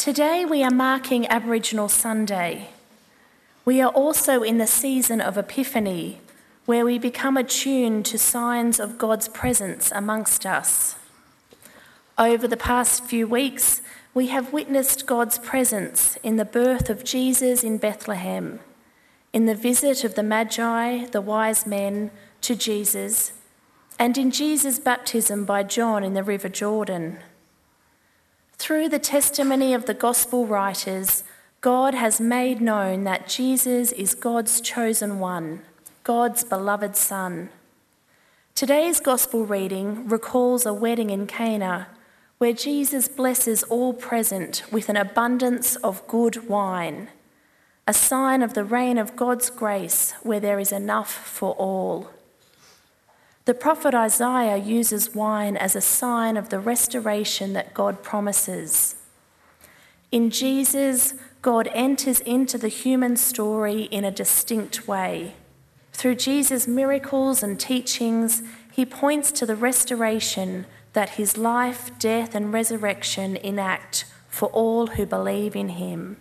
Today we are marking Aboriginal Sunday. We are also in the season of Epiphany, where we become attuned to signs of God's presence amongst us. Over the past few weeks, we have witnessed God's presence in the birth of Jesus in Bethlehem, in the visit of the Magi, the wise men, to Jesus, and in Jesus' baptism by John in the River Jordan. Through the testimony of the Gospel writers, God has made known that Jesus is God's chosen one, God's beloved Son. Today's Gospel reading recalls a wedding in Cana, where Jesus blesses all present with an abundance of good wine, a sign of the reign of God's grace where there is enough for all. The prophet Isaiah uses wine as a sign of the restoration that God promises. In Jesus, God enters into the human story in a distinct way. Through Jesus' miracles and teachings, he points to the restoration that his life, death, and resurrection enact for all who believe in him.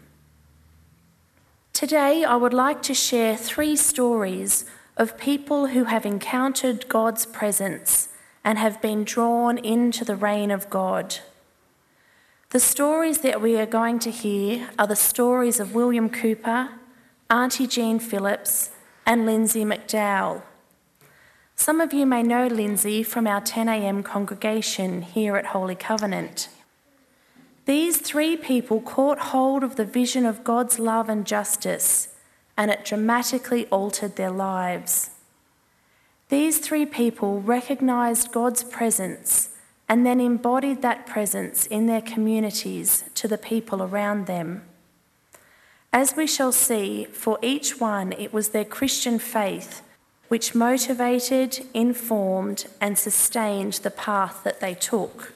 Today, I would like to share 3 stories of people who have encountered God's presence and have been drawn into the reign of God. The stories that we are going to hear are the stories of William Cooper, Auntie Jean Phillips, and Lindsay McDowell. Some of you may know Lindsay from our 10 a.m. congregation here at Holy Covenant. These 3 people caught hold of the vision of God's love and justice, and it dramatically altered their lives. These 3 people recognised God's presence and then embodied that presence in their communities to the people around them. As we shall see, for each one it was their Christian faith which motivated, informed, and sustained the path that they took.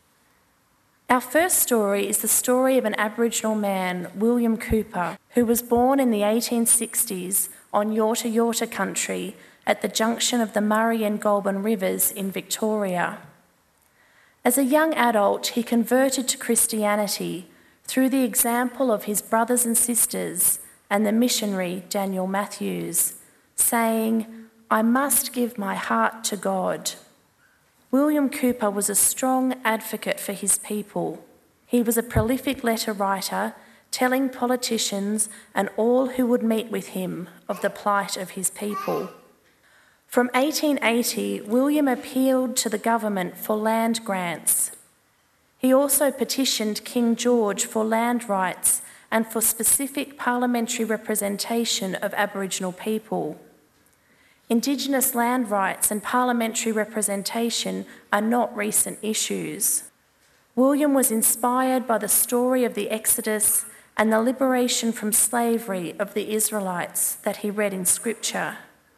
Our first story is the story of an Aboriginal man, William Cooper, who was born in the 1860s on Yorta Yorta country at the junction of the Murray and Goulburn rivers in Victoria. As a young adult, he converted to Christianity through the example of his brothers and sisters and the missionary Daniel Matthews, saying, "I must give my heart to God." William Cooper was a strong advocate for his people. He was a prolific letter writer, telling politicians and all who would meet with him of the plight of his people. From 1880, William appealed to the government for land grants. He also petitioned King George for land rights and for specific parliamentary representation of Aboriginal people. Indigenous land rights and parliamentary representation are not recent issues. William was inspired by the story of the Exodus and the liberation from slavery of the Israelites that he read in Scripture.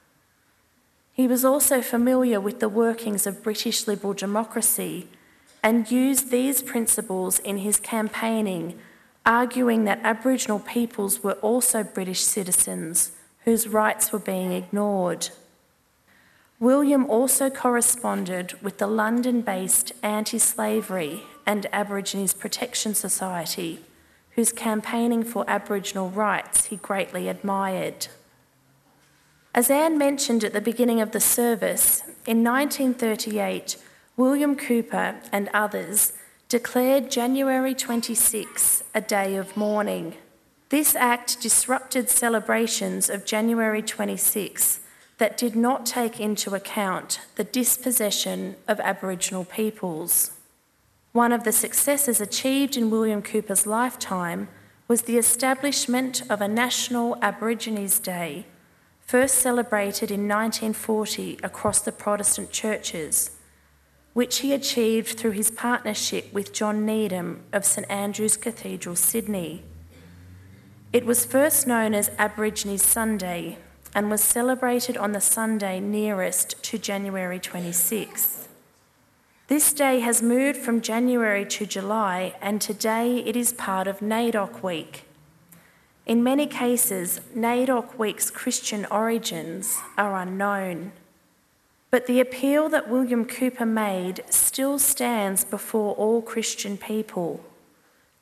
He was also familiar with the workings of British liberal democracy and used these principles in his campaigning, arguing that Aboriginal peoples were also British citizens whose rights were being ignored. William also corresponded with the London-based Anti-Slavery and Aborigines Protection Society, whose campaigning for Aboriginal rights he greatly admired. As Anne mentioned at the beginning of the service, in 1938, William Cooper and others declared January 26 a day of mourning. This act disrupted celebrations of January 26 that did not take into account the dispossession of Aboriginal peoples. One of the successes achieved in William Cooper's lifetime was the establishment of a National Aborigines Day, first celebrated in 1940 across the Protestant churches, which he achieved through his partnership with John Needham of St Andrew's Cathedral, Sydney. It was first known as Aborigines Sunday and was celebrated on the Sunday nearest to January 26. This day has moved from January to July, and today it is part of NAIDOC Week. In many cases, NAIDOC Week's Christian origins are unknown. But the appeal that William Cooper made still stands before all Christian people.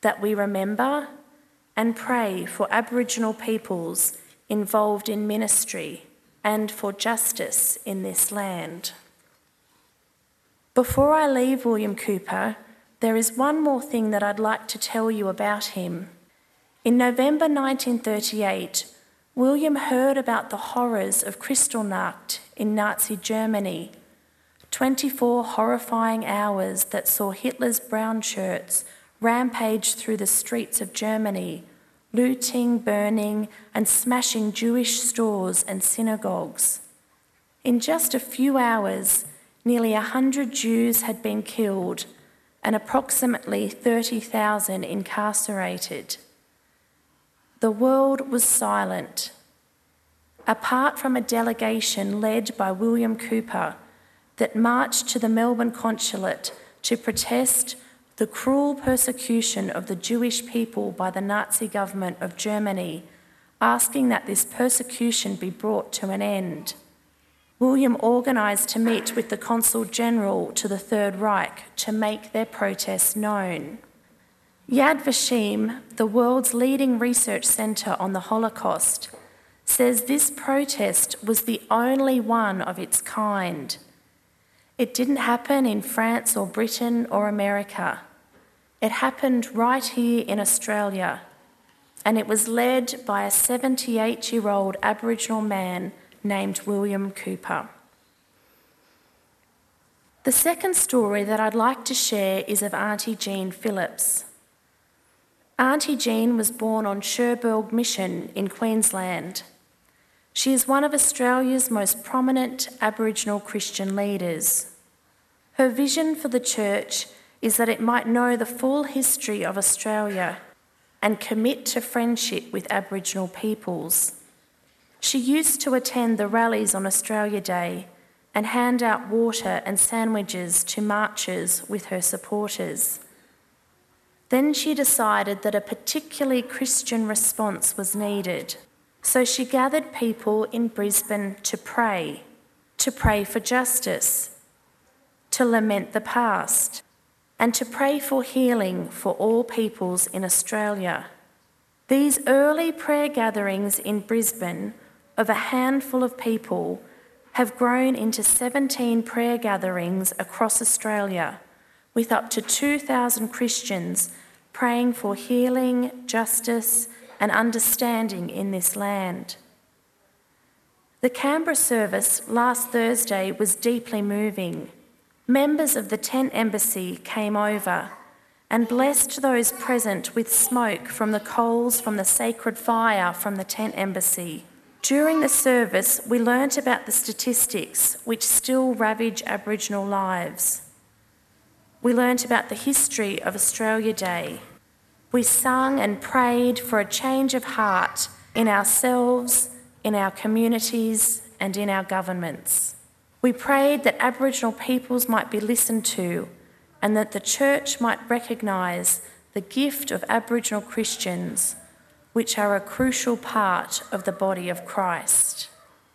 that we remember and pray for Aboriginal peoples involved in ministry and for justice in this land. Before I leave William Cooper, there is one more thing that I'd like to tell you about him. In November 1938, William heard about the horrors of Kristallnacht in Nazi Germany, 24 horrifying hours that saw Hitler's brown shirts rampage through the streets of Germany, looting, burning, and smashing Jewish stores and synagogues. In just a few hours, nearly 100 Jews had been killed and approximately 30,000 incarcerated. The world was silent. Apart from a delegation led by William Cooper that marched to the Melbourne consulate to protest the cruel persecution of the Jewish people by the Nazi government of Germany, asking that this persecution be brought to an end. William organised to meet with the Consul General to the Third Reich to make their protest known. Yad Vashem, the world's leading research centre on the Holocaust, says this protest was the only one of its kind. It didn't happen in France or Britain or America. It happened right here in Australia, and it was led by a 78-year-old Aboriginal man named William Cooper. The second story that I'd like to share is of Auntie Jean Phillips. Auntie Jean was born on Cherbourg Mission in Queensland. She is one of Australia's most prominent Aboriginal Christian leaders. Her vision for the church is that it might know the full history of Australia and commit to friendship with Aboriginal peoples. She used to attend the rallies on Australia Day and hand out water and sandwiches to marchers with her supporters. Then she decided that a particularly Christian response was needed. So she gathered people in Brisbane to pray for justice, to lament the past, and to pray for healing for all peoples in Australia. These early prayer gatherings in Brisbane of a handful of people have grown into 17 prayer gatherings across Australia, with up to 2,000 Christians praying for healing, justice, and understanding in this land. The Canberra service last Thursday was deeply moving. Members of the Tent Embassy came over and blessed those present with smoke from the coals from the sacred fire from the Tent Embassy. During the service, we learnt about the statistics which still ravage Aboriginal lives. We learnt about the history of Australia Day. We sung and prayed for a change of heart in ourselves, in our communities, and in our governments. We prayed that Aboriginal peoples might be listened to and that the church might recognise the gift of Aboriginal Christians, which are a crucial part of the body of Christ.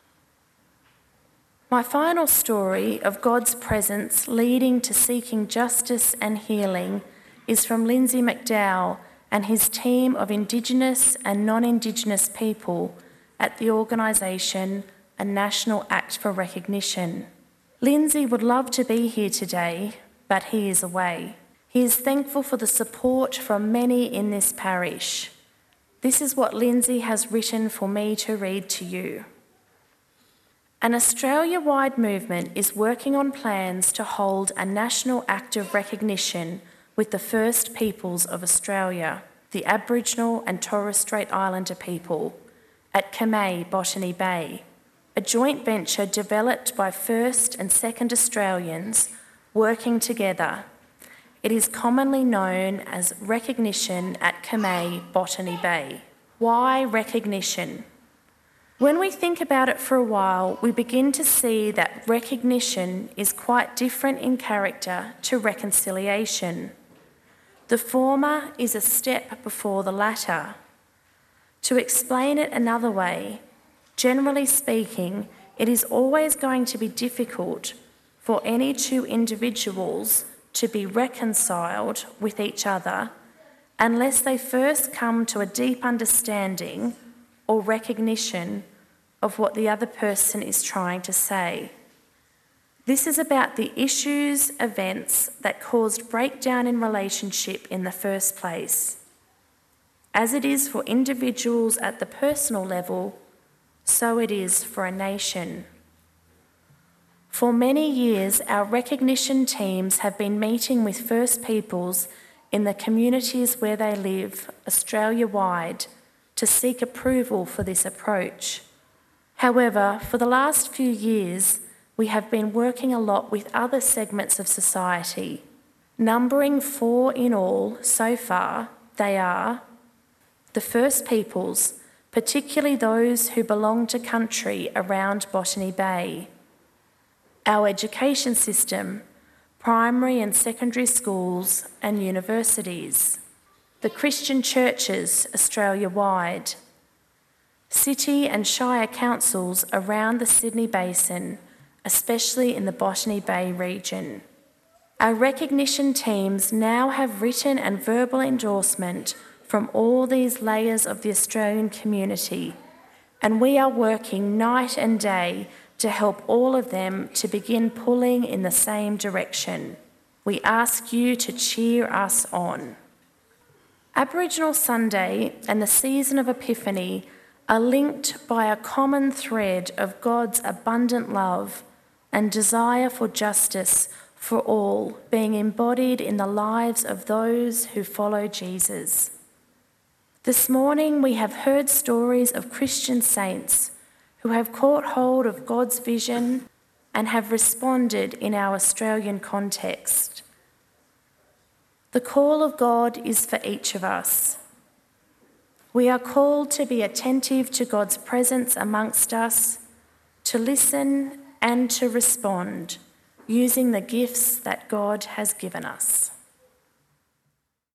My final story of God's presence leading to seeking justice and healing is from Lindsay McDowell and his team of Indigenous and non-Indigenous people at the organisation A National Act for Recognition. Lindsay would love to be here today, but he is away. He is thankful for the support from many in this parish. This is what Lindsay has written for me to read to you. An Australia-wide movement is working on plans to hold a National Act of Recognition with the First Peoples of Australia, the Aboriginal and Torres Strait Islander people, at Kamei, Botany Bay, a joint venture developed by First and Second Australians working together. It is commonly known as Recognition at Kamei, Botany Bay. Why recognition? When we think about it for a while, we begin to see that recognition is quite different in character to reconciliation. The former is a step before the latter. To explain it another way, generally speaking, it is always going to be difficult for any two individuals to be reconciled with each other unless they first come to a deep understanding or recognition of what the other person is trying to say. This is about the issues, events that caused breakdown in relationship in the first place. As it is for individuals at the personal level, so it is for a nation. For many years, our recognition teams have been meeting with First Peoples in the communities where they live, Australia-wide, to seek approval for this approach. However, for the last few years, we have been working a lot with other segments of society. Numbering 4 in all so far, they are the First Peoples, particularly those who belong to country around Botany Bay, our education system, primary and secondary schools and universities, the Christian churches Australia-wide, city and shire councils around the Sydney Basin, especially in the Botany Bay region. Our recognition teams now have written and verbal endorsement from all these layers of the Australian community, and we are working night and day to help all of them to begin pulling in the same direction. We ask you to cheer us on. Aboriginal Sunday and the season of Epiphany are linked by a common thread of God's abundant love and desire for justice for all being embodied in the lives of those who follow Jesus. This morning we have heard stories of Christian saints who have caught hold of God's vision and have responded in our Australian context. The call of God is for each of us. We are called to be attentive to God's presence amongst us, to listen and to respond, using the gifts that God has given us.